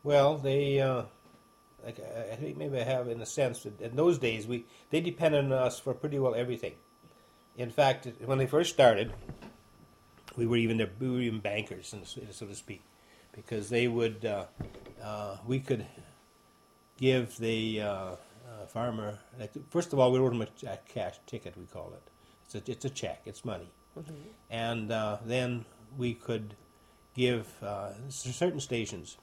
Well, like I think maybe I have in a sense that in those days they depended on us for pretty well everything. In fact, when they first started, we were even bankers, so to speak, because they would we could give the farmer, like, first of all, we wrote him a cash ticket, we call it. It's a check, it's money. And then we could give certain stations,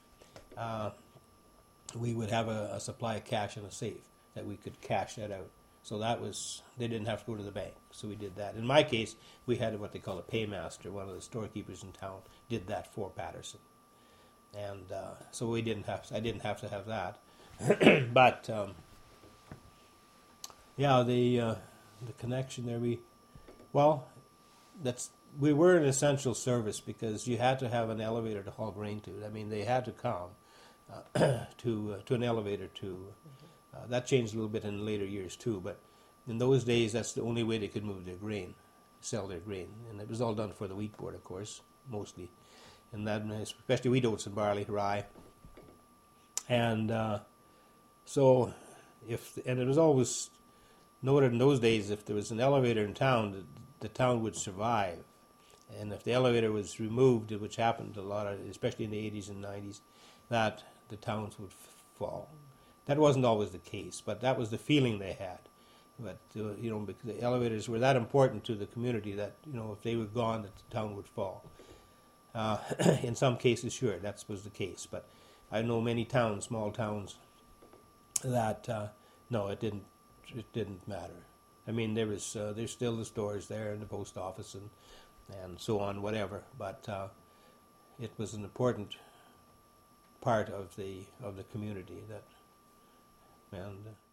we would have a supply of cash in a safe that we could cash that out. So they didn't have to go to the bank. So we did that. In my case, we had what they call a paymaster. One of the storekeepers in town did that for Patterson. And so I didn't have to have that. But yeah, the connection there, we were an essential service because you had to have an elevator to haul grain to. I mean, they had to come to an elevator to. That changed a little bit in later years too, but in those days, that's the only way they could move their grain, sell their grain, and it was all done for the wheat board, of course, mostly, and that especially wheat, oats, and barley, rye, and so and it was always noted in those days if there was an elevator in town, the town would survive. And if the elevator was removed, which happened a lot, especially in the 80s and 90s, that the towns would fall. That wasn't always the case, but that was the feeling they had. But because the elevators were that important to the community that if they were gone, that the town would fall. In some cases, sure, that was the case. But I know many towns, small towns, that no, it didn't matter. I mean, there's still the stores there and the post office and so on, whatever. But it was an important part of the community that, and